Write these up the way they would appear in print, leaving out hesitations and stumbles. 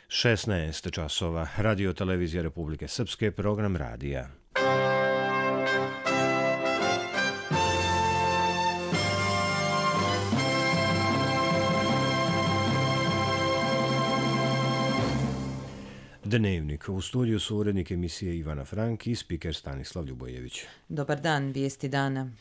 16 časova. Radio Televizija Republike Srpske, program radija. Dnevnik. U studiju su urednik emisije Ivana Frank i spiker Stanislav Ljubojević. Dobar dan, vijesti dana.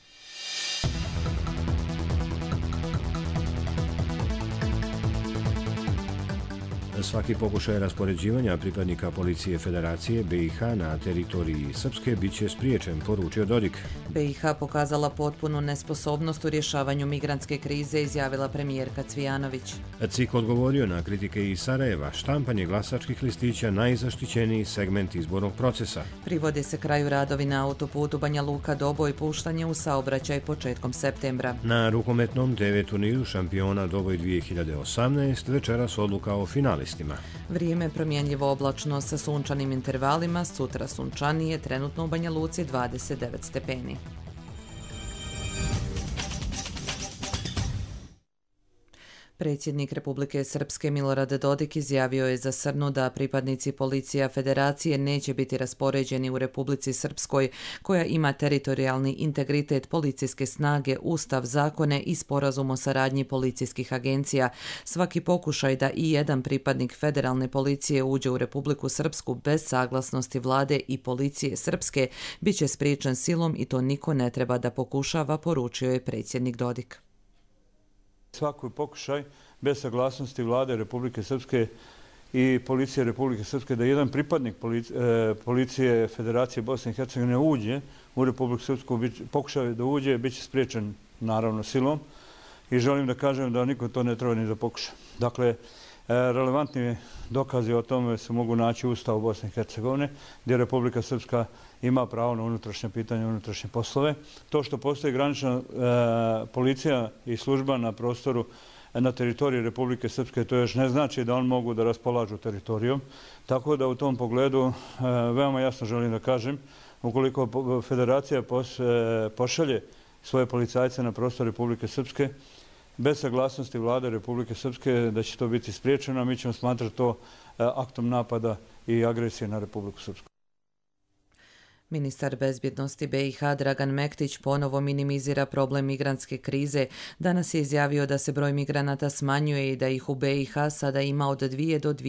Svaki pokušaj raspoređivanja pripadnika policije Federacije BiH na teritoriji Srpske bit će spriječen, poručio Dodik. BiH pokazala potpunu nesposobnost u rješavanju migrantske krize, izjavila premijerka Cvijanović. CIK odgovorio na kritike iz Sarajeva. Štampanje glasačkih listića najzaštićeniji segment izbornog procesa. Privode se kraju radovi na autoputu Banja Luka-Doboj, puštanje u saobraćaj početkom septembra. Na rukometnom TV turniru šampiona Doboj 2018 večeras odluka o finalistima. Vrijeme promjenljivo oblačno sa sunčanim intervalima, sutra sunčanije, trenutno u Banja Luci 29 stepeni. Predsjednik Republike Srpske Milorad Dodik izjavio je za Srnu da pripadnici policija Federacije neće biti raspoređeni u Republici Srpskoj, koja ima teritorijalni integritet policijske snage, ustav, zakone i sporazum o saradnji policijskih agencija. Svaki pokušaj da i jedan pripadnik federalne policije uđe u Republiku Srpsku bez saglasnosti vlade i policije Srpske bit će spriječen silom i to niko ne treba da pokušava, poručio je predsjednik Dodik. Svaki pokušaj bez saglasnosti vlade Republike Srpske i policije Republike Srpske da jedan pripadnik policije Federacije Bosne i Hercegovine uđe u Republiku Srpsku, pokušaj da uđe, bit će spriječen naravno silom i želim da kažem da niko to ne treba ni da pokuša. Dakle, relevantni dokazi o tome se mogu naći u Ustavu Bosne i Hercegovine, gdje Republika Srpska ima pravo na unutrašnje pitanje, unutrašnje poslove. To što postoji granična policija i služba na prostoru, na teritoriji Republike Srpske, to još ne znači da on mogu da raspolažu teritorijom. Tako da u tom pogledu veoma jasno želim da kažem, ukoliko Federacija pošalje svoje policajce na prostor Republike Srpske, bez saglasnosti vlade Republike Srpske, da će to biti spriječeno, a mi ćemo smatrati to aktom napada i agresije na Republiku Srpsku. Ministar bezbjednosti BiH Dragan Mektić ponovo minimizira problem migrantske krize. Danas je izjavio da se broj migranata smanjuje i da ih u BiH sada ima od 2 do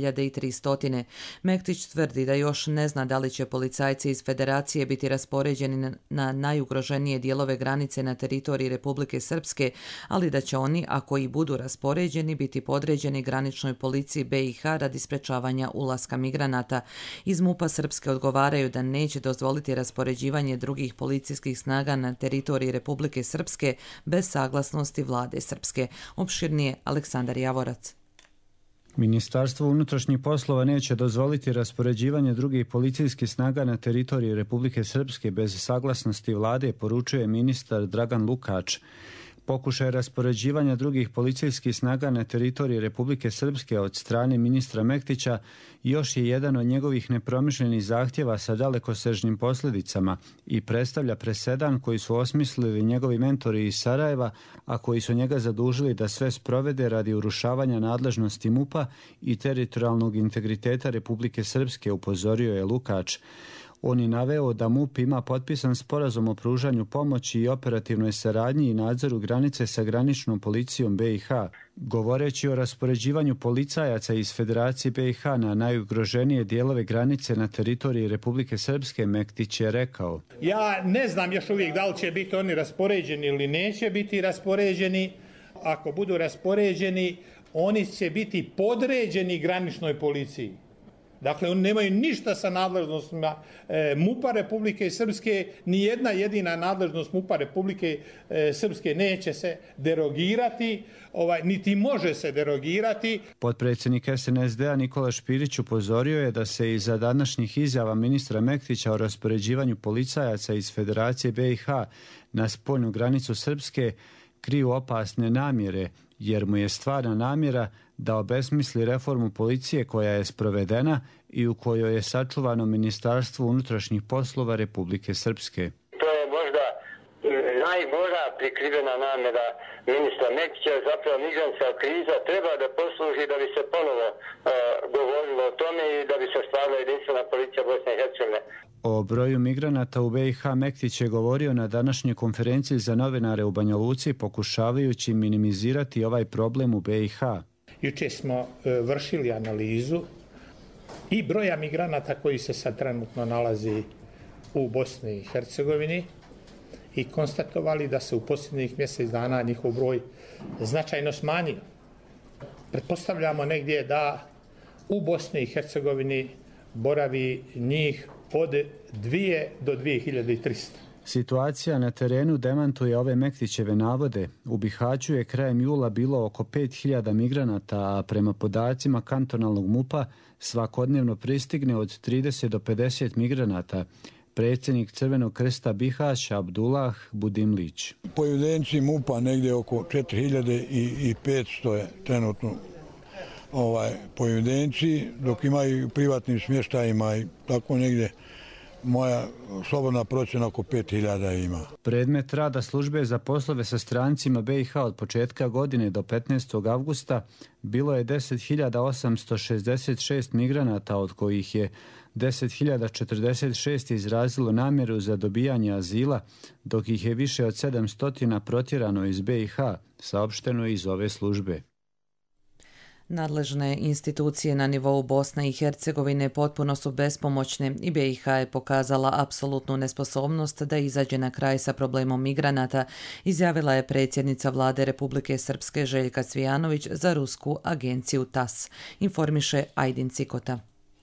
2300. Mektić tvrdi da još ne zna da li će policajci iz Federacije biti raspoređeni na najugroženije dijelove granice na teritoriji Republike Srpske, ali da će oni, ako i budu raspoređeni, biti podređeni graničnoj policiji BiH radi sprečavanja ulaska migranata. Iz MUP-a Srpske odgovaraju da neće dozvoliti raspoređivanje drugih policijskih snaga na teritoriji Republike Srpske bez saglasnosti vlade Srpske. Opširnije Aleksandar Javorac. Ministarstvo unutrašnjih poslova neće dozvoliti raspoređivanje drugih policijskih snaga na teritoriji Republike Srpske bez saglasnosti vlade, poručuje ministar Dragan Lukač. Pokušaj raspoređivanja drugih policijskih snaga na teritoriji Republike Srpske od strane ministra Mektića još je jedan od njegovih nepromišljenih zahtjeva sa dalekosežnim posljedicama i predstavlja presedan koji su osmislili njegovi mentori iz Sarajeva, a koji su njega zadužili da sve sprovede radi urušavanja nadležnosti MUP-a i teritorijalnog integriteta Republike Srpske, upozorio je Lukač. On je naveo da MUP ima potpisan sporazum o pružanju pomoći i operativnoj saradnji i nadzoru granice sa graničnom policijom BiH. Govoreći o raspoređivanju policajaca iz Federacije BiH na najugroženije dijelove granice na teritoriji Republike Srpske, Mektić je rekao: Ja ne znam još uvijek da li će biti oni raspoređeni ili neće biti raspoređeni. Ako budu raspoređeni, oni će biti podređeni graničnoj policiji. Dakle, oni nemaju ništa sa nadležnostima MUP-a Republike Srpske, ni jedna jedina nadležnost MUP-a Republike Srpske neće se derogirati, niti može se derogirati. Potpredsjednik SNSD-a Nikola Špirić upozorio je da se iza današnjih izjava ministra Mektića o raspoređivanju policajaca iz Federacije BiH na spoljnu granicu Srpske kriju opasne namjere, jer mu je stvarna namjera da obesmisli reformu policije koja je sprovedena i u kojoj je sačuvano Ministarstvo unutrašnjih poslova Republike Srpske. To je možda najgora prikrivena namjera ministra Mektića, zapravo migrantska kriza treba da posluži da bi se ponovo govorilo o tome i da bi se stvarila jedinstvena policija Bosne i Hercegovine. O broju migranata u BiH Mektić je govorio na današnjoj konferenciji za novinare u Banja Luci, pokušavajući minimizirati ovaj problem u BiH. Jučer smo vršili analizu i broja migranata koji se sad trenutno nalazi u Bosni i Hercegovini i konstatovali da se u posljednjih mjesec dana njihov broj značajno smanjio. Pretpostavljamo negdje da u Bosni i Hercegovini boravi njih od 2 do 2300. Situacija na terenu demantuje ove Mektićeve navode. U Bihaću je krajem jula bilo oko 5000 migranata, a prema podacima kantonalnog MUP-a svakodnevno pristigne od 30 do 50 migranata. Predsjednik Crvenog krsta Bihać Abdullah Budimlić. Po evidenciji MUP-a negdje oko 4500 je trenutno po evidenciji, dok imaju privatnim smještajima i tako negdje. Moja slobodna procjena oko 5000 ima. Predmet rada službe za poslove sa strancima BiH od početka godine do 15. avgusta bilo je 10.866 migranata, od kojih je 10.046 izrazilo namjeru za dobijanje azila, dok ih je više od 700 protjerano iz BiH, saopšteno iz ove službe. Nadležne institucije na nivou Bosne i Hercegovine potpuno su bespomoćne i BiH je pokazala apsolutnu nesposobnost da izađe na kraj sa problemom migranata, izjavila je predsjednica vlade Republike Srpske Željka Cvijanović za rusku agenciju TASS, informiše Ajdin Cikota.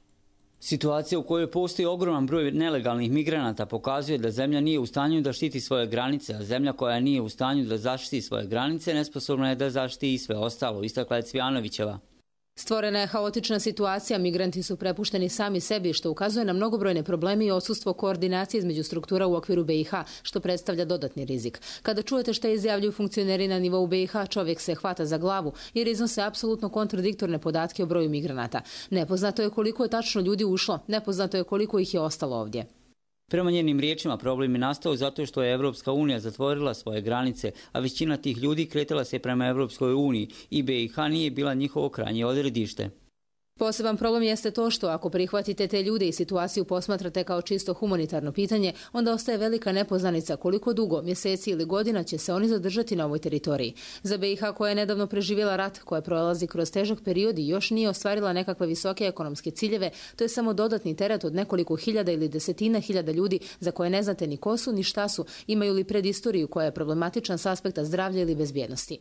Situacija u kojoj postoji ogroman broj nelegalnih migranata pokazuje da zemlja nije u stanju da štiti svoje granice, a zemlja koja nije u stanju da zaštiti svoje granice nesposobna je da zaštiti i sve ostalo, istakla je Cvijanovićeva. Stvorena je haotična situacija, migranti su prepušteni sami sebi, što ukazuje na mnogobrojne probleme i odsustvo koordinacije između struktura u okviru BiH, što predstavlja dodatni rizik. Kada čujete što izjavljuju funkcioneri na nivou BiH, čovjek se hvata za glavu jer iznose apsolutno kontradiktorne podatke o broju migranata. Nepoznato je koliko je tačno ljudi ušlo, nepoznato je koliko ih je ostalo ovdje. Prema njenim riječima, problem je nastao zato što je Evropska unija zatvorila svoje granice, a većina tih ljudi kretala se prema Evropskoj uniji i BiH nije bila njihovo krajnje odredište. Poseban problem jeste to što ako prihvatite te ljude i situaciju posmatrate kao čisto humanitarno pitanje, onda ostaje velika nepoznanica koliko dugo, mjeseci ili godina će se oni zadržati na ovoj teritoriji. Za BiH koja je nedavno preživjela rat, koja prolazi kroz težak period i još nije ostvarila nekakve visoke ekonomske ciljeve, to je samo dodatni teret od nekoliko hiljada ili desetina hiljada ljudi za koje ne znate ni ko su ni šta su, imaju li predistoriju koja je problematična s aspekta zdravlja ili bezbjednosti.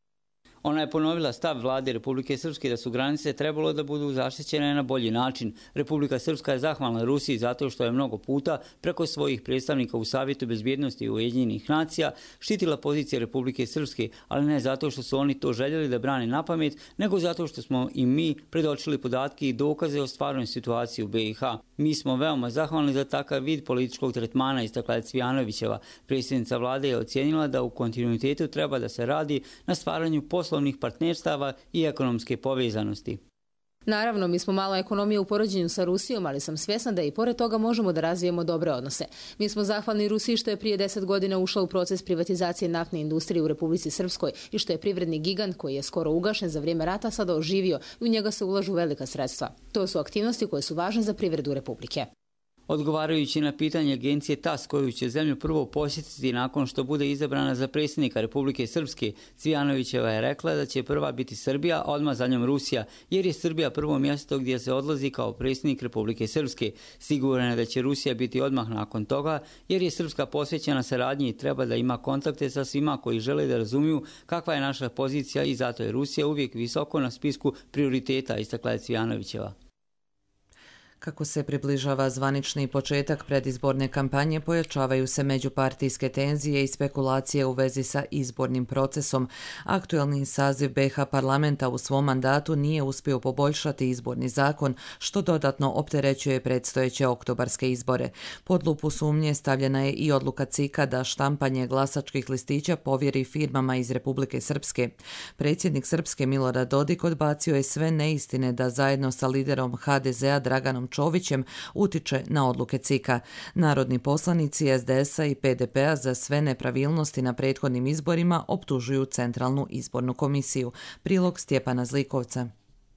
Ona je ponovila stav vlade Republike Srpske da su granice trebalo da budu zaštićene na bolji način. Republika Srpska je zahvalna Rusiji zato što je mnogo puta preko svojih predstavnika u Savjetu bezbjednosti Ujedinjenih nacija štitila pozicije Republike Srpske, ali ne zato što su oni to željeli da brane na pamet, nego zato što smo i mi predočili podatke i dokaze o stvarnoj situaciji u BiH. Mi smo veoma zahvalni za takav vid političkog tretmana, istakla je Cvijanovićeva. Predsjednica vlade je ocijenila da u kontinuitetu treba da se radi na stvaranju poslovnih partnerstava i ekonomske povezanosti. Naravno, mi smo mala ekonomija u poređenju sa Rusijom, ali sam svjesna da i pored toga možemo da razvijemo dobre odnose. Mi smo zahvalni Rusiji što je prije 10 godina ušla u proces privatizacije naftne industrije u Republici Srpskoj i što je privredni gigant koji je skoro ugašen za vrijeme rata sada oživio i u njega se ulažu velika sredstva. To su aktivnosti koje su važne za privredu Republike. Odgovarajući na pitanje agencije TASS koju će zemlju prvo posjetiti nakon što bude izabrana za predsjednika Republike Srpske, Cvijanovićeva je rekla da će prva biti Srbija, a odmah za njom Rusija, jer je Srbija prvo mjesto gdje se odlazi kao predsjednik Republike Srpske. Sigurna je da će Rusija biti odmah nakon toga, jer je Srpska posvećena saradnji i treba da ima kontakte sa svima koji žele da razumiju kakva je naša pozicija i zato je Rusija uvijek visoko na spisku prioriteta, istakla je Cvijanovićeva. Kako se približava zvanični početak predizborne kampanje, pojačavaju se međupartijske tenzije i spekulacije u vezi sa izbornim procesom. Aktuelni saziv BiH parlamenta u svom mandatu nije uspio poboljšati izborni zakon, što dodatno opterećuje predstojeće oktobarske izbore. Pod lupu sumnje stavljena je i odluka CIK-a da štampanje glasačkih listića povjeri firmama iz Republike Srpske. Predsjednik Srpske Milorad Dodik odbacio je sve neistine da zajedno sa liderom HDZ-a Draganom Čovićem utiče na odluke CIK-a. Narodni poslanici SDS-a i PDP-a za sve nepravilnosti na prethodnim izborima optužuju Centralnu izbornu komisiju. Prilog Stjepana Zlikovca.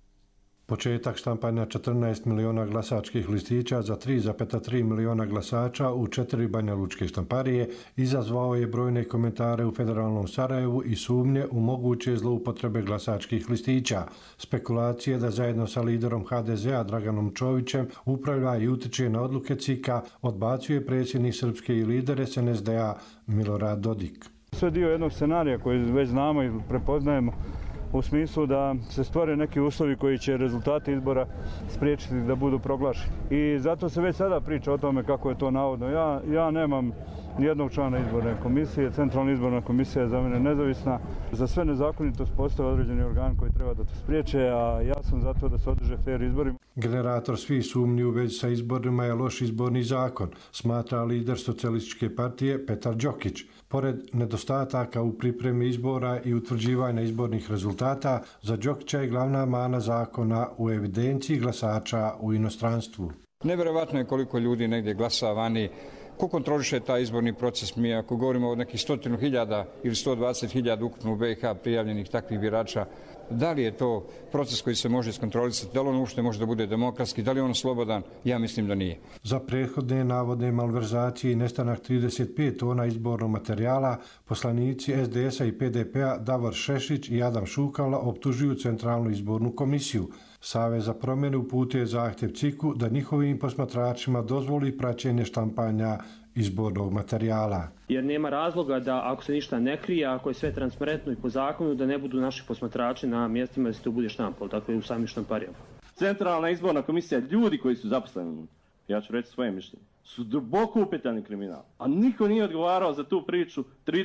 Početak štampanja 14 miliona glasačkih listića za 3,3 miliona glasača u 4 banjalučke štamparije izazvao je brojne komentare u federalnom Sarajevu i sumnje u moguće zloupotrebe glasačkih listića. Spekulacije da zajedno sa liderom HDZ-a Draganom Čovićem upravlja i utiče na odluke CIK-a odbacuje predsjednik srpske i lider SNSD-a Milorad Dodik. Sve dio jednog scenarija koji već znamo i prepoznajemo u smislu da se stvore neki uslovi koji će rezultati izbora spriječiti da budu proglašeni. I zato se već sada priča o tome kako je to navodno. Ja nemam nijednog člana izborne komisije, Centralna izborna komisija je za mene nezavisna. Za sve nezakonitost postoje određeni organ koji treba da to spriječe, a ja sam zato da se održe fair izbori. Generator svih sumnji u vezi sa izborima je loš izborni zakon, smatra lider Socijalističke partije Petar Đokić. Pored nedostataka u pripremi izbora i utvrđivanja izbornih rezultata, za Đokića je glavna mana zakona u evidenciji glasača u inostranstvu. Nevjerovatno je koliko ljudi negdje glasa vani. Ko kontroliše taj izborni proces? Mi ako govorimo o nekih 100.000 ili 120.000 ukupno u BiH prijavljenih takvih birača, da li je to proces koji se može iskontrolisati, da li on uopšte može da bude demokratski, da li je on slobodan? Ja mislim da nije. Za prethodne navodne malverzacije i nestanak 35 tona izbornog materijala, poslanici SDS-a i PDP-a Davor Šešić i Adam Šukala optužuju Centralnu izbornu komisiju. Savez za promjene uputio je zahtjev CIK-u da njihovim posmatračima dozvoli praćenje štampanja izbornog materijala. Jer nema razloga da ako se ništa ne krije, ako je sve transparentno i po zakonu, da ne budu naši posmatrači na mjestima da se to bude štampalo, dakle u samim štamparijama. Centralna izborna komisija, ljudi koji su zaposleni, ja ću reći svoje mišljenje, su duboko upetani kriminal. A niko nije odgovarao za tu priču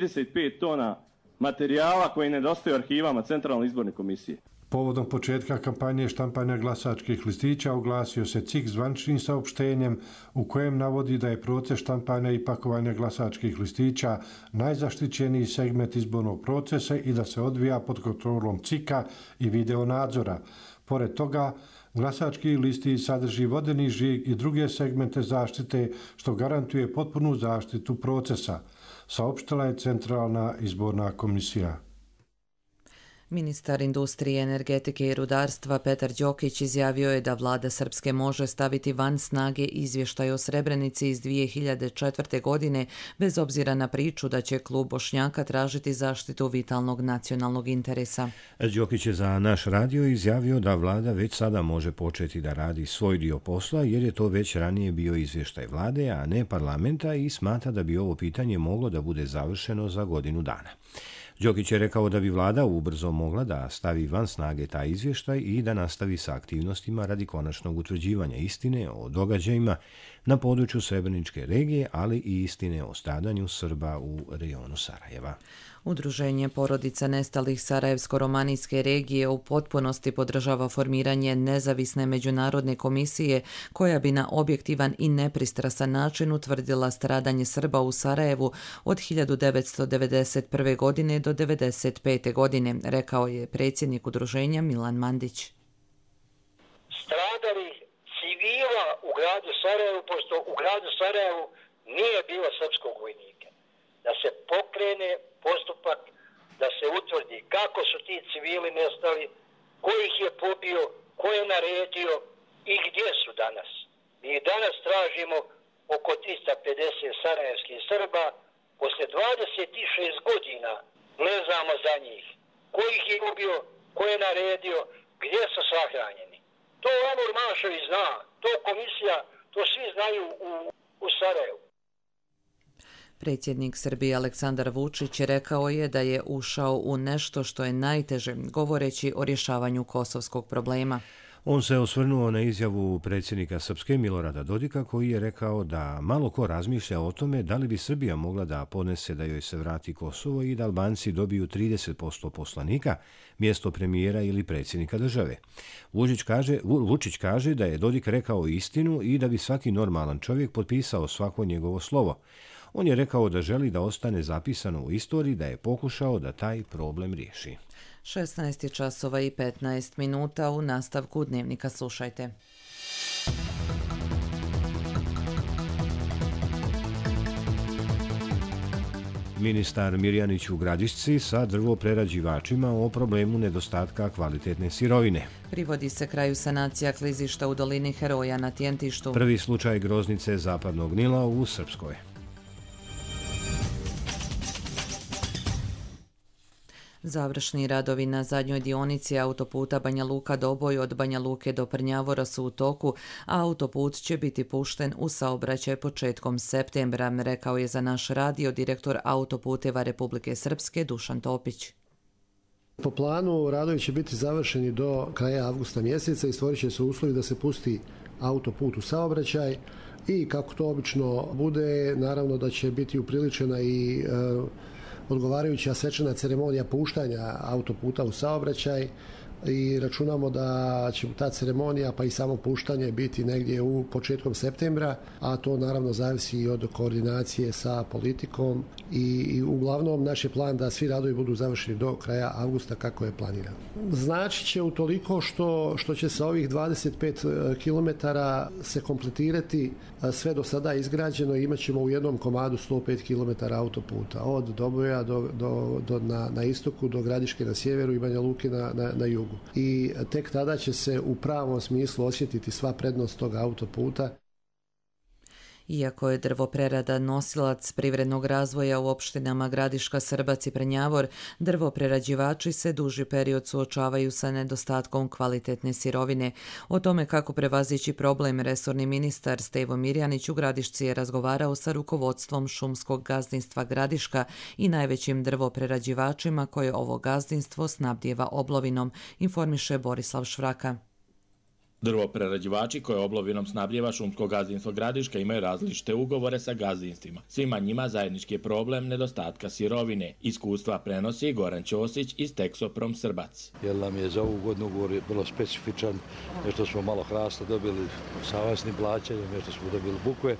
35 tona materijala koji nedostaju arhivama Centralne izborne komisije. Povodom početka kampanje štampanja glasačkih listića oglasio se CIK zvaničnim saopštenjem u kojem navodi da je proces štampanja i pakovanja glasačkih listića najzaštićeniji segment izbornog procesa i da se odvija pod kontrolom CIK-a i videonadzora. Pored toga, glasački listić sadrži vodeni žig i druge segmente zaštite što garantuje potpunu zaštitu procesa, saopštila je Centralna izborna komisija. Ministar industrije, energetike i rudarstva Petar Đokić izjavio je da vlada Srpske može staviti van snage izvještaj o Srebrenici iz 2004. godine bez obzira na priču da će klub Bošnjaka tražiti zaštitu vitalnog nacionalnog interesa. Đokić je za naš radio izjavio da vlada već sada može početi da radi svoj dio posla jer je to već ranije bio izvještaj vlade, a ne parlamenta i smatra da bi ovo pitanje moglo da bude završeno za godinu dana. Đokić je rekao da bi vlada ubrzo mogla da stavi van snage taj izvještaj i da nastavi sa aktivnostima radi konačnog utvrđivanja istine o događajima na području Srebreničke regije, ali i istine o stradanju Srba u rejonu Sarajeva. Udruženje porodica nestalih Sarajevsko-romanijske regije u potpunosti podržava formiranje nezavisne međunarodne komisije koja bi na objektivan i nepristrasan način utvrdila stradanje Srba u Sarajevu od 1991. godine do 1995. godine, rekao je predsjednik udruženja Milan Mandić. Stradali civila u gradu Sarajevu, pošto u gradu Sarajevu nije bilo srpskog vojnika. Da se pokrene postupak, da se utvrdi kako su ti civili nestali, ko ih je pobio, ko je naredio i gdje su danas. Mi danas tražimo oko 350 sarajevskih Srba, posle 26 godina ne znamo za njih. Ko ih je ubio, ko je naredio, gdje su sahranjeni. To Amur Mašović zna, to komisija, to svi znaju u Sarajevu. Predsjednik Srbije Aleksandar Vučić rekao je da je ušao u nešto što je najteže, govoreći o rješavanju kosovskog problema. On se osvrnuo na izjavu predsjednika Srpske Milorada Dodika koji je rekao da malo ko razmišlja o tome da li bi Srbija mogla da podnese da joj se vrati Kosovo i da Albanci dobiju 30% poslanika mjesto premijera ili predsjednika države. Vučić kaže da je Dodik rekao istinu i da bi svaki normalan čovjek potpisao svako njegovo slovo. On je rekao da želi da ostane zapisano u istoriji da je pokušao da taj problem riješi. 16 časova i 15 minuta u nastavku Dnevnika slušajte. Ministar Mirjanić u Gradišci sa drvoprerađivačima o problemu nedostatka kvalitetne sirovine. Privodi se kraju sanacija klizišta u dolini Heroja na Tjentištu. Prvi slučaj groznice zapadnog Nila u Srpskoj. Završni radovi na zadnjoj dionici autoputa Banja Luka-Doboj od Banja Luke do Prnjavora su u toku, a autoput će biti pušten u saobraćaj početkom septembra, rekao je za naš radio direktor Autoputeva Republike Srpske Dušan Topić. Po planu radovi će biti završeni do kraja avgusta mjeseca i stvorit će se uslovi da se pusti autoput u saobraćaj i kako to obično bude, naravno da će biti upriličena i odgovarajuća svečana ceremonija puštanja autoputa u saobraćaj i računamo da će ta ceremonija pa i samo puštanje biti negdje u početkom septembra, a to naravno zavisi i od koordinacije sa politikom i uglavnom naš je plan da svi radovi budu završeni do kraja avgusta kako je planirano. Znači će utoliko što će sa ovih 25 km se kompletirati sve do sada izgrađeno i imat ćemo u jednom komadu 105 km autoputa od Doboja na istoku do Gradiške na sjeveru i Banja Luke na jugu. I tek tada će se u pravom smislu osjetiti sva prednost tog autoputa. Iako je drvoprerada nosilac privrednog razvoja u opštinama Gradiška, Srbac i Prnjavor, drvoprerađivači se duži period suočavaju sa nedostatkom kvalitetne sirovine. O tome kako prevazići problem resorni ministar Stevo Mirjanić u Gradišci je razgovarao sa rukovodstvom šumskog gazdinstva Gradiška i najvećim drvoprerađivačima koje ovo gazdinstvo snabdijeva oblovinom, informiše Borislav Švraka. Drvoprerađivači koje oblovinom snabdijeva šumsko gazdinstvo Gradiška imaju različite ugovore sa gazdinstvima. Svima njima zajednički je problem nedostatka sirovine. Iskustva prenosi Goran Ćosić iz Teksoprom Srbac. Jer nam je za ovu godinu ugovor bilo specifičan, nešto smo malo hrasta dobili sa avansnim plaćanjem, nešto smo dobili bukve,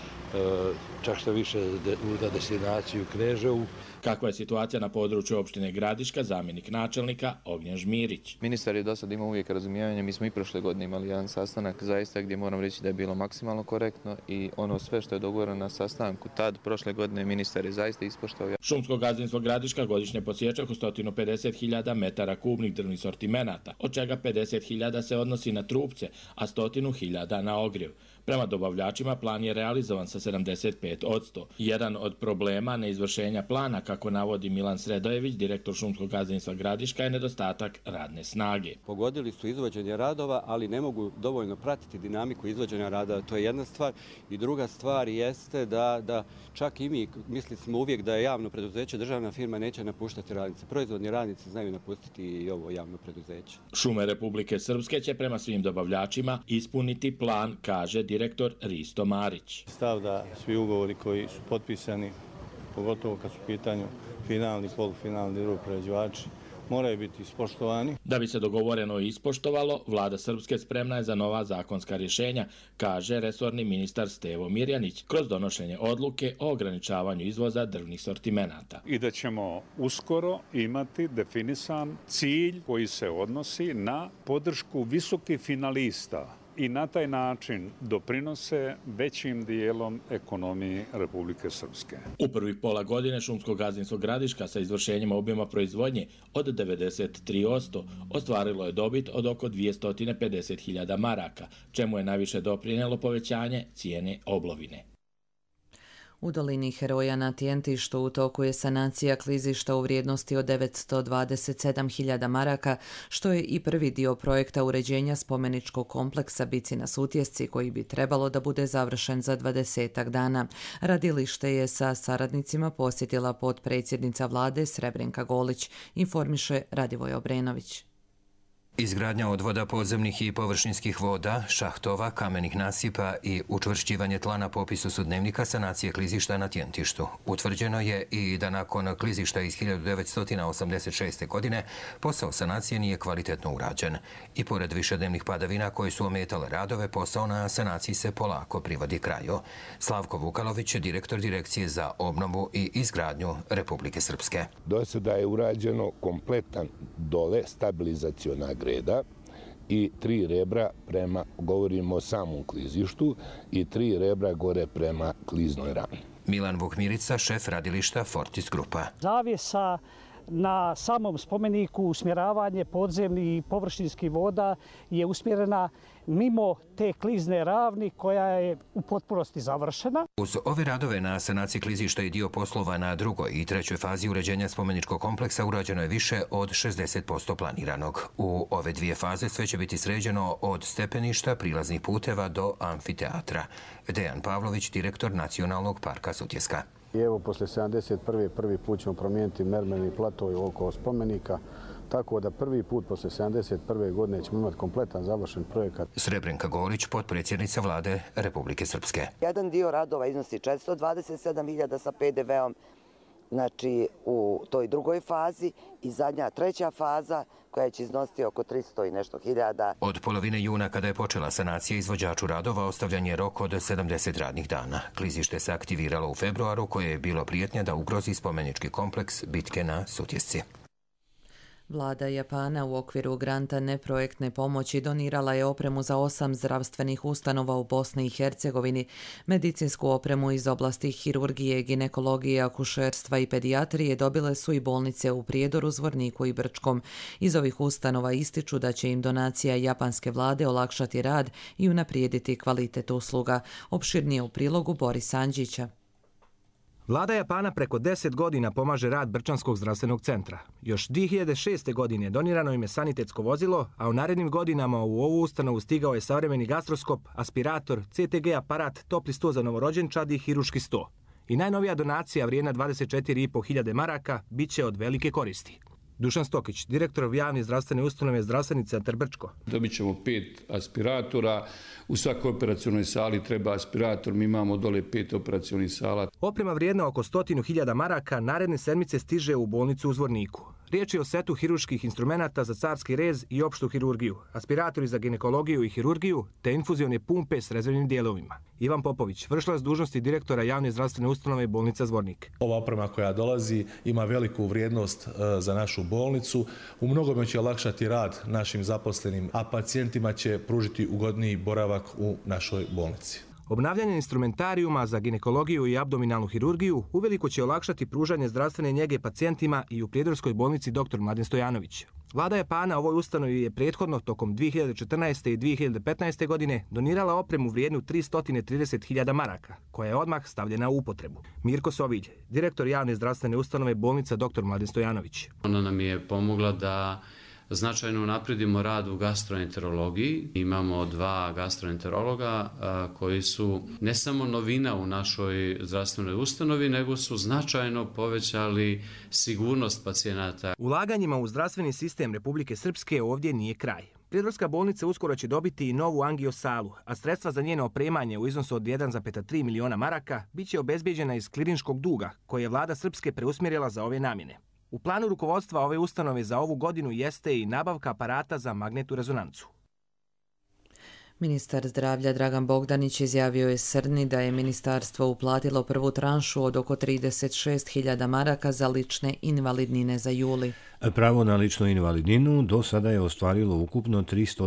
čak što više na destinaciju Kneževu. Kakva je situacija na području opštine Gradiška, zamjenik načelnika Ognjen Žmirić. Ministar je do sad imao uvijek razumijevanje. Mi smo i prošle godine imali jedan sastanak zaista gdje moram reći da je bilo maksimalno korektno i ono sve što je dogovoreno na sastanku tad prošle godine ministar je zaista ispoštovao. Šumsko gazdinstvo Gradiška godišnje posjeća oko 150.000 metara kubnih drvnih sortimenata, od čega 50.000 se odnosi na trupce, a 100.000 na ogrjev. Prema dobavljačima plan je realizovan sa 75%. Jedan od problema neizvršenja plana, kako navodi Milan Sredojević, direktor šumskog gazdinstva Gradiška, je nedostatak radne snage. Pogodili su izvođenje radova, ali ne mogu dovoljno pratiti dinamiku izvođenja radova. To je jedna stvar. I druga stvar jeste da čak i mi mislimo uvijek da je javno preduzeće, državna firma neće napuštati radnice. Proizvodni radnici znaju napustiti i ovo javno preduzeće. Šume Republike Srpske će prema svim dobavljačima ispuniti plan, kaže direktor Risto Marić. Stav da svi ugovori koji su potpisani, pogotovo kad su u pitanju finalni, polufinalni drvoprerađivači, moraju biti ispoštovani. Da bi se dogovoreno i ispoštovalo, vlada Srpske spremna je za nova zakonska rješenja, kaže resorni ministar Stevo Mirjanić, kroz donošenje odluke o ograničavanju izvoza drvnih sortimenata. I da ćemo uskoro imati definisan cilj koji se odnosi na podršku visokih finalista i na taj način doprinose većim dijelom ekonomiji Republike Srpske. U prvih pola godine šumsko gazdinstvo Gradiška sa izvršenjem objema proizvodnje od 93% ostvarilo je dobit od oko 250.000 maraka, čemu je najviše doprinijelo povećanje cijene oblovine. U dolini Heroja na Tjentištu u toku je sanacija klizišta u vrijednosti od 927.000 maraka, što je i prvi dio projekta uređenja spomeničkog kompleksa Bicina Sutjesci, koji bi trebalo da bude završen za 20 dana. Radilište je sa saradnicima posjetila potpredsjednica vlade Srebrenka Golić, informiše Radivoj Obrenović. Izgradnja odvoda podzemnih i površinskih voda, šahtova, kamenih nasipa i učvršćivanje tla na popisu su dnevnika sanacije klizišta na Tjentištu. Utvrđeno je i da nakon klizišta iz 1986. godine posao sanacije nije kvalitetno urađen. I pored višednevnih padavina koje su ometale radove, posao na sanaciji se polako privodi kraju. Slavko Vukalović je direktor Direkcije za obnovu i izgradnju Republike Srpske. Do sada je urađeno kompletan dole stabilizaciona greda i 3 rebra prema, govorimo o samom klizištu, i 3 rebra gore prema kliznoj rami. Milan Vukmirica, šef radilišta Fortis Grupa. Zavjesa na samom spomeniku, usmjeravanje podzemnih i površinskih voda je usmjerena mimo te klizne ravni koja je u potpunosti završena. Uz ove radove na sanaciji klizišta i dio poslova na drugoj i trećoj fazi uređenja spomeničkog kompleksa urađeno je više od 60% planiranog. U ove dvije faze sve će biti sređeno od stepeništa, prilaznih puteva do amfiteatra. Dejan Pavlović, direktor Nacionalnog parka Sutjeska. I evo, poslije 71. prvi put ćemo promijeniti mermerni platov oko spomenika, tako da prvi put poslije 71. godine ćemo imati kompletan završen projekat. Srebrenka Gorić, potpredsjednica vlade Republike Srpske. Jedan dio radova iznosi 427.000 sa PDV-om, znači u toj drugoj fazi, i zadnja treća faza koja će iznositi oko 300 i nešto hiljada. Od polovine juna, kada je počela sanacija, izvođaču radova ostavljan je rok od 70 radnih dana. Klizište se aktiviralo u februaru, koje je bilo prijetnja da ugrozi spomenički kompleks bitke na Sutjesci. Vlada Japana u okviru granta neprojektne pomoći donirala je opremu za 8 zdravstvenih ustanova u Bosni i Hercegovini, medicinsku opremu iz oblasti hirurgije, ginekologije, akušerstva i pedijatrije dobile su i bolnice u Prijedoru, Zvorniku i Brčkom. Iz ovih ustanova ističu da će im donacija japanske vlade olakšati rad i unaprijediti kvalitet usluga. Opširnije u prilogu Boris Andžića. Vlada Japana preko 10 godina pomaže rad Brčanskog zdravstvenog centra. Još 2006. godine donirano im je sanitetsko vozilo, a u narednim godinama u ovu ustanovu stigao je savremeni gastroskop, aspirator, CTG aparat, topli sto za novorođenčad i hiruški sto. I najnovija donacija vrijedna 24.500 maraka bit će od velike koristi. Dušan Stokić, direktor javne zdravstvene ustanove Zdravstveni centar Brčko. Dobit ćemo 5 aspiratora. U svakoj operacionoj sali treba aspirator. Mi imamo dole 5 operacionih sala. Oprema vrijedna oko 100.000 maraka naredne sedmice stiže u bolnicu u Zvorniku. Riječ je o setu hiruških instrumenata za carski rez i opštu hirurgiju, aspiratori za ginekologiju i hirurgiju, te infuzione pumpe s rezervnim dijelovima. Ivan Popović, vršilac dužnosti direktora javne zdravstvene ustanove bolnica Zvornik. Ova oprema koja dolazi ima veliku vrijednost za našu bolnicu. U mnogome će olakšati rad našim zaposlenim, a pacijentima će pružiti ugodniji boravak u našoj bolnici. Obnavljanje instrumentarijuma za ginekologiju i abdominalnu hirurgiju uveliko će olakšati pružanje zdravstvene njege pacijentima i u Prijedorskoj bolnici dr. Mladen Stojanović. Vlada Japana ovoj ustanovi je prethodno tokom 2014. i 2015. godine donirala opremu vrijednu 330.000 maraka, koja je odmah stavljena u upotrebu. Mirko Sovilj, direktor javne zdravstvene ustanove bolnica dr. Mladen Stojanović. Ona nam je pomogla da značajno napredimo rad u gastroenterologiji. Imamo 2 gastroenterologa koji su ne samo novina u našoj zdravstvenoj ustanovi, nego su značajno povećali sigurnost pacijenata. Ulaganjima u zdravstveni sistem Republike Srpske ovdje nije kraj. Prijedorska bolnica uskoro će dobiti i novu angiosalu, a sredstva za njeno opremanje u iznosu od 1,3 miliona maraka bit će obezbijeđena iz klirinškog duga, koje je vlada Srpske preusmjerila za ove namjene. U planu rukovodstva ove ustanove za ovu godinu jeste i nabavka aparata za magnetnu rezonancu. Ministar zdravlja Dragan Bogdanić izjavio je Srni da je ministarstvo uplatilo prvu tranšu od oko 36.000 maraka za lične invalidnine za juli. Pravo na ličnu invalidninu do sada je ostvarilo ukupno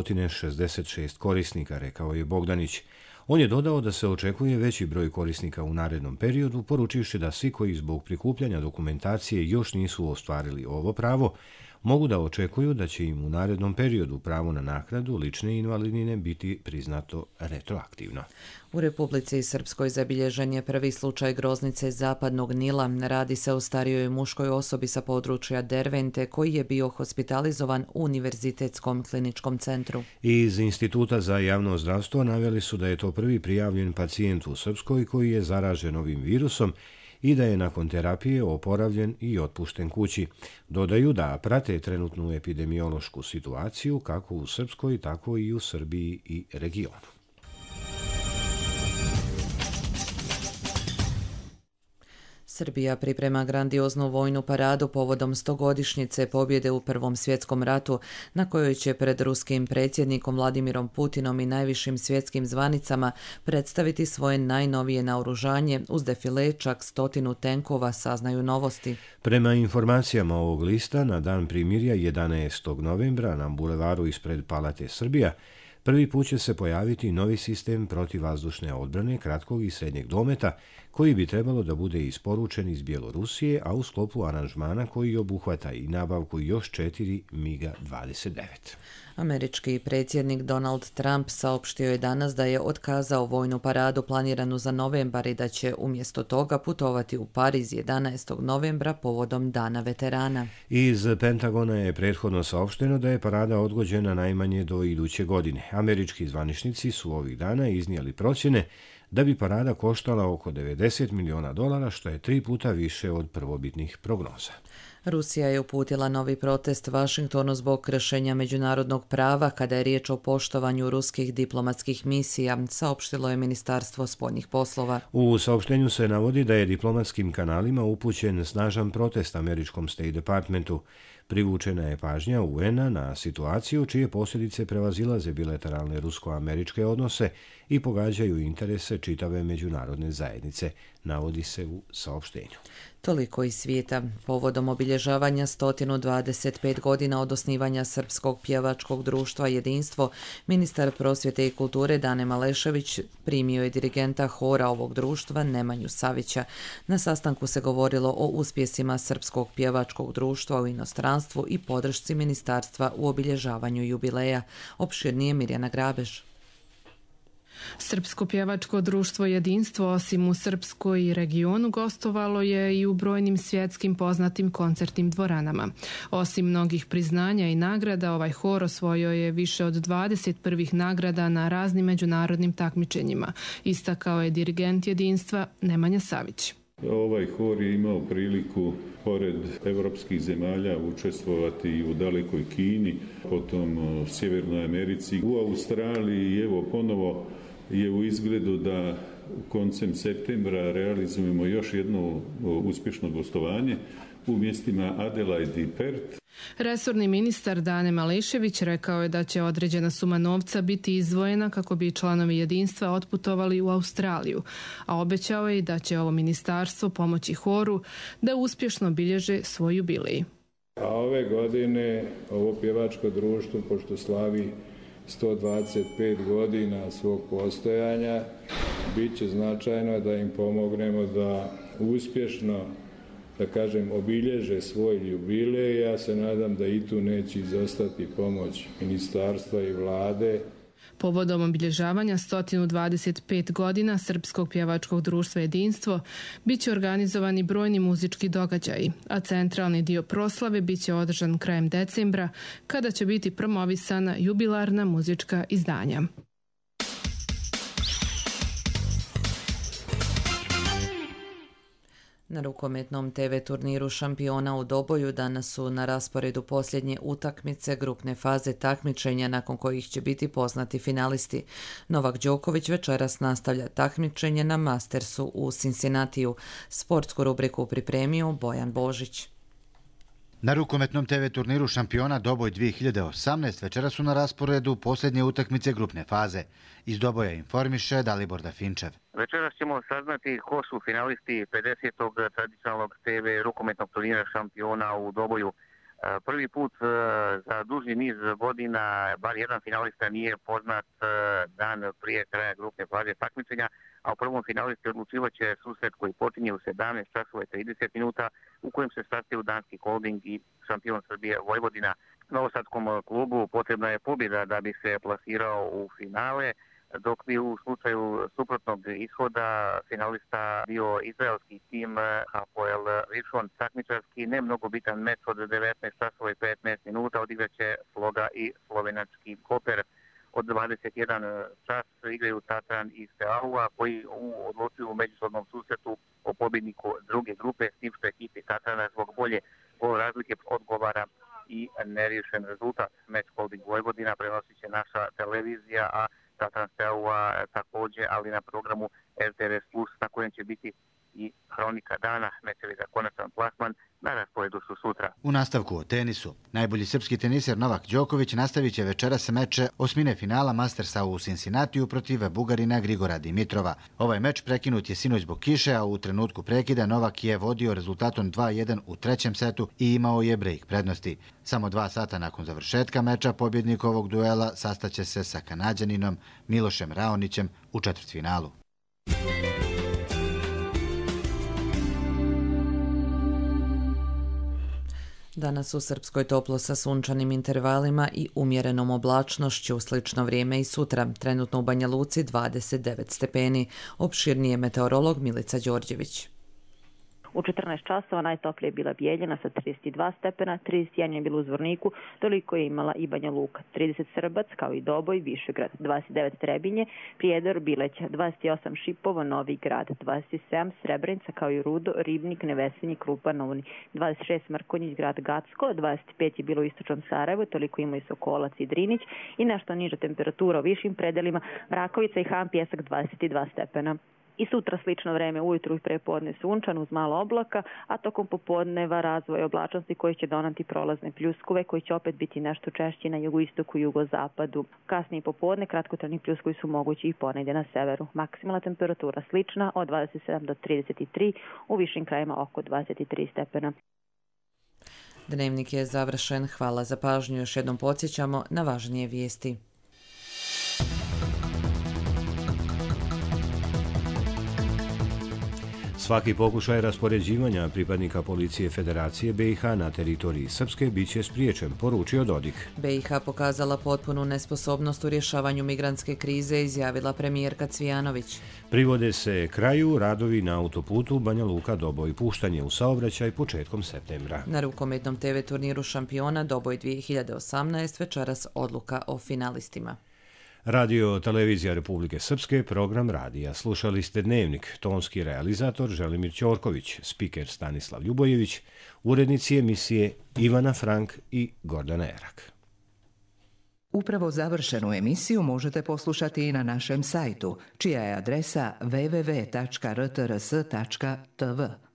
366 korisnika, rekao je Bogdanić. On je dodao da se očekuje veći broj korisnika u narednom periodu, poručivši da svi koji zbog prikupljanja dokumentacije još nisu ostvarili ovo pravo, mogu da očekuju da će im u narednom periodu pravo na naknadu lične invalidnine biti priznato retroaktivno. U Republici Srpskoj zabilježen je prvi slučaj groznice zapadnog Nila. Radi se o starijoj muškoj osobi sa područja Dervente koji je bio hospitalizovan u Univerzitetskom kliničkom centru. Iz Instituta za javno zdravstvo naveli su da je to prvi prijavljen pacijent u Srpskoj koji je zaražen ovim virusom i da je nakon terapije oporavljen i otpušten kući. Dodaju da prate trenutnu epidemiološku situaciju kako u Srpskoj, tako i u Srbiji i regionu. Srbija priprema grandioznu vojnu paradu povodom 100-godišnjice pobjede u Prvom svjetskom ratu, na kojoj će pred ruskim predsjednikom Vladimirom Putinom i najvišim svjetskim zvanicama predstaviti svoje najnovije naoružanje uz defile čak 100 tenkova, saznaju Novosti. Prema informacijama ovog lista, na dan primirja 11. novembra na bulevaru ispred Palate Srbija, prvi put će se pojaviti novi sistem protivvazdušne odbrane kratkog i srednjeg dometa koji bi trebalo da bude isporučen iz Bjelorusije, a u sklopu aranžmana koji obuhvata i nabavku još 4 MiG-29. Američki predsjednik Donald Trump saopštio je danas da je otkazao vojnu paradu planiranu za novembar i da će umjesto toga putovati u Pariz 11. novembra povodom Dana veterana. Iz Pentagona je prethodno saopšteno da je parada odgođena najmanje do iduće godine. Američki zvaničnici su ovih dana iznijeli procjene da bi parada koštala oko $90 miliona, što je 3 puta više od prvobitnih prognoza. Rusija je uputila novi protest Vašingtonu zbog kršenja međunarodnog prava kada je riječ o poštovanju ruskih diplomatskih misija, saopštilo je Ministarstvo spoljnih poslova. U saopštenju se navodi da je diplomatskim kanalima upućen snažan protest američkom State Departmentu. Privučena je pažnja UN-a na situaciju čije posljedice prevazilaze bilateralne rusko-američke odnose i pogađaju interese čitave međunarodne zajednice, navodi se u saopštenju. Toliko iz svijeta. Povodom obilježavanja 125 godina od osnivanja Srpskog pjevačkog društva Jedinstvo, ministar prosvjete i kulture Dane Malešević primio je dirigenta hora ovog društva Nemanju Savića. Na sastanku se govorilo o uspjesima Srpskog pjevačkog društva u inostranstvu i podršci ministarstva u obilježavanju jubileja. Opširnije Mirjana Grabež. Srpsko pjevačko društvo Jedinstvo osim u Srpskoj i regionu gostovalo je i u brojnim svjetskim poznatim koncertnim dvoranama. Osim mnogih priznanja i nagrada, ovaj hor osvojio je više od 20 prvih nagrada na raznim međunarodnim takmičenjima, istakao je dirigent Jedinstva Nemanja Savić. Ovaj hor je imao priliku pored evropskih zemalja učestvovati i u dalekoj Kini, potom u Sjevernoj Americi, u Australiji i evo ponovo je u izgledu da koncem septembra realizujemo još jedno uspješno gostovanje u mjestima Adelaide i Perth. Resorni ministar Dane Malešević rekao je da će određena suma novca biti izdvojena kako bi članovi Jedinstva otputovali u Australiju, a obećao je i da će ovo ministarstvo pomoći horu da uspješno bilježe svoj jubilej. A ove godine ovo pjevačko društvo, pošto slavi 125 godina svog postojanja, bit će značajno da im pomognemo da uspješno, da kažem, obilježe svoj jubilej. Ja se nadam da i tu neće izostati pomoć ministarstva i vlade. Povodom obilježavanja 125 godina Srpskog pjevačkog društva Jedinstvo bit će organizovani brojni muzički događaji, a centralni dio proslave bit će održan krajem decembra, kada će biti promovisana jubilarna muzička izdanja. Na rukometnom TV turniru šampiona u Doboju danas su na rasporedu posljednje utakmice grupne faze takmičenja nakon kojih će biti poznati finalisti. Novak Đoković večeras nastavlja takmičenje na Mastersu u Cincinnatiju. Sportsku rubriku pripremio Bojan Božić. Na rukometnom TV turniru šampiona Doboj 2018 večera su na rasporedu posljednje utakmice grupne faze. Iz Doboja informiše Dalibor Dafinčev. Večeras ćemo saznati ko su finalisti 50. tradicionalnog TV rukometnog turnira šampiona u Doboju. Prvi put za duži niz godina bar jedan finalista nije poznat dan prije kraja grupne faze takmičenja, a u prvom finalisti odlučivaće susret koji počinje u 17 časova i 30 minuta u kojem se sastaju Danski Holding i šampion Srbije Vojvodina. Novosadskom klubu potrebna je pobjeda da bi se plasirao u finale, dok bi u slučaju suprotnog ishoda finalista bio izraelski tim Hapoel Rishon. Takmičarski ne mnogo bitan meč od 19 časova i 15 minuta odigraće Sloga i slovenački Koper. Od 21 čas igraju Tatran i Steaua koji odlučuju u međusobnom susretu o pobjedniku druge grupe, s tim što ekipi Tatrana zbog bolje gol razlike odgovara i neriješen rezultat. Meč Holding Vojvodina prenosit će naša televizija, a Tatran Steaua također, ali na programu RTRS Plus, na kojem će biti i hronika dana, mečevi za konačan plasman, na rasporedu su sutra. U nastavku o tenisu, najbolji srpski teniser Novak Đoković nastavit će večeras meče osmine finala Mastersa u Cincinnatiju protiv Bugarina Grigora Dimitrova. Ovaj meč prekinut je sinoć zbog kiše, a u trenutku prekida Novak je vodio rezultatom 2-1 u trećem setu i imao je break prednosti. Samo 2 sata nakon završetka meča pobjednik ovog duela sastaće se sa Kanađaninom Milošem Raonićem u četvrtfinalu. Danas u Srpskoj toplo sa sunčanim intervalima i umjerenom oblačnošću, slično vrijeme i sutra. Trenutno u Banja Luci 29 stepeni. Opširnije meteorolog Milica Đorđević. U 14 časova najtoplije je bila Bijeljina sa 32 stepena, 31 je bilo u Zvorniku, toliko je imala i Banja Luka, 30 Srbac kao i Doboj, Višegrad, 29 Trebinje, Prijedor, Bileća, 28 Šipovo, Novi Grad, 27 Srebrenica kao i Rudo, Ribnik, Nevesinji, Krupa, Novni, 26 Mrkonjić, grad Gacko, 25 je bilo u istočnom Sarajevu, toliko ima i Sokolac i Drinić i nešto niža temperatura u višim predelima, Rakovica i Han Pjesak 22 stepena. I sutra slično vreme, ujutru i prepodne sunčan uz malo oblaka, a tokom popodneva razvoj oblačnosti koji će donati prolazne pljuskove koji će opet biti nešto češći na jugoistoku i jugozapadu. Kasnije popodne kratkotrajni pljuskovi su mogući i ponegdje na severu. Maksimalna temperatura slična od 27 do 33, u višim krajima oko 23 stepena. Dnevnik je završen. Hvala za pažnju. Još jednom podsjećamo na važnije vijesti. Svaki pokušaj raspoređivanja pripadnika policije Federacije BiH na teritoriji Srpske bit će spriječen, poručio Dodik. BiH pokazala potpunu nesposobnost u rješavanju migrantske krize, izjavila premijerka Cvijanović. Privode se kraju radovi na autoputu Banja Luka-Doboj, puštanje u saobraćaj početkom septembra. Na rukometnom TV turniru šampiona Doboj 2018 večeras odluka o finalistima. Radio Televizija Republike Srpske, program radija. Slušali ste Dnevnik, tonski realizator Želimir Ćorković, spiker Stanislav Ljubojević, urednici emisije Ivana Frank i Gordana Erak. Upravo završenu emisiju možete poslušati i na našem sajtu, čija je adresa www.rtrs.tv.